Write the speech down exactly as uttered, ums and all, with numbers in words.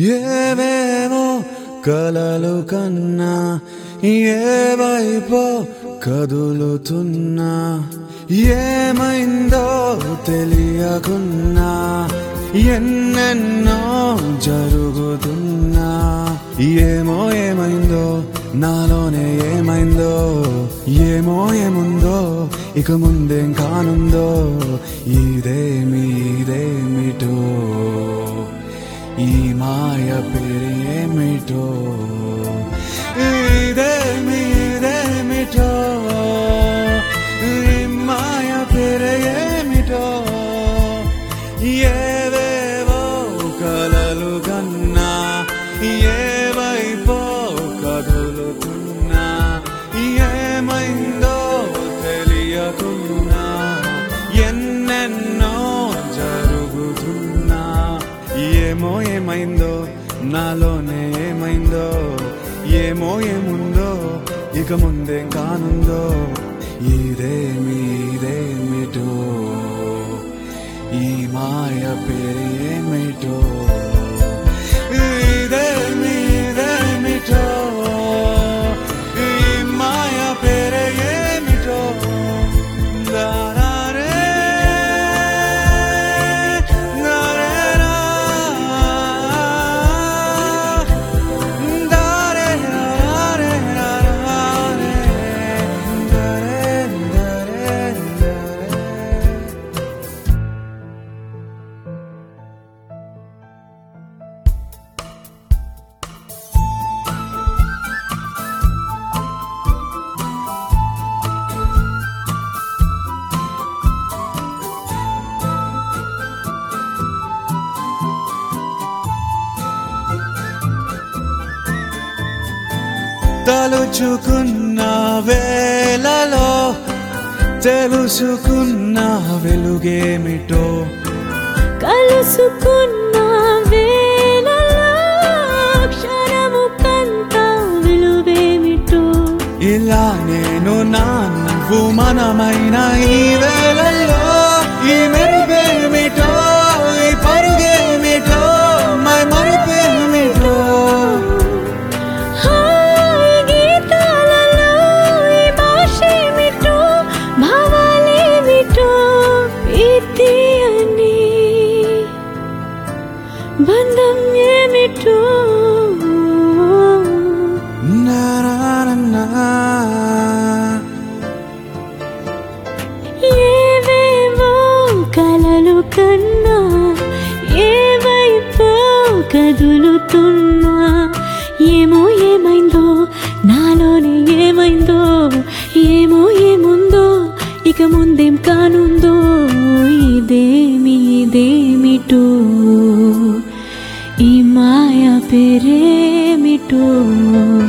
ఏవేవో కలలు కన్నా ఏవైపో కదులుతున్నా ఏమైందో తెలియకున్నా ఎన్నెన్నో జరుగుతున్నా ఏమో ఏమైందో నాలోనే ఏమైందో ఏమో ఏముందో ఇక ముందేం కానుందో ఇదేమి ఇదేమిటో ఈ మాయ పేరేమిటో ఇదేమి ఇదేమిటో ఈ మాయ పేరేమిటో ఏవేవో కలలు కన్నా ఏవైపో కదులుతున్నా ఏమైందో తెలియకున్నా ఎన్నెన్నో జరుగుతున్నా ఏమో ఏమైందో నాలోనే ఏమైందో ఏమో ఏముందో ఇక ముందేం కానుందో ఇదేమి ఇదేమిటో ఈ మాయ పేరేమిటో ఇదేమి ఇదేమిటో ఈ మాయ పేరేమిటో దారారే దారేరా దారే దారే దారే దారే దారే తలుచుకున్న వేళలో తెలుసుకున్న వెలుగేమిటో కలుసుకున్న వేళలో క్షణము కంత విలువేమిటో ఇలా నేను నా నువ్వు మనమైన ఈ వేళల్లో ఈ మెరుపేమిటో ఈ పరుగేమిటో మై మరుపేమిటో బంధం ఏమిటో ఏవేవో కలలు కన్నా ఏవైపో కదులుతున్నా ఏమో ఏమైందో నాలోనే ఏమైందో ఏమో ఏముందో ఇక ముందేం కానుందో ఇదేమి ఇదేమిటో ఈ మాయ పేరేమిటో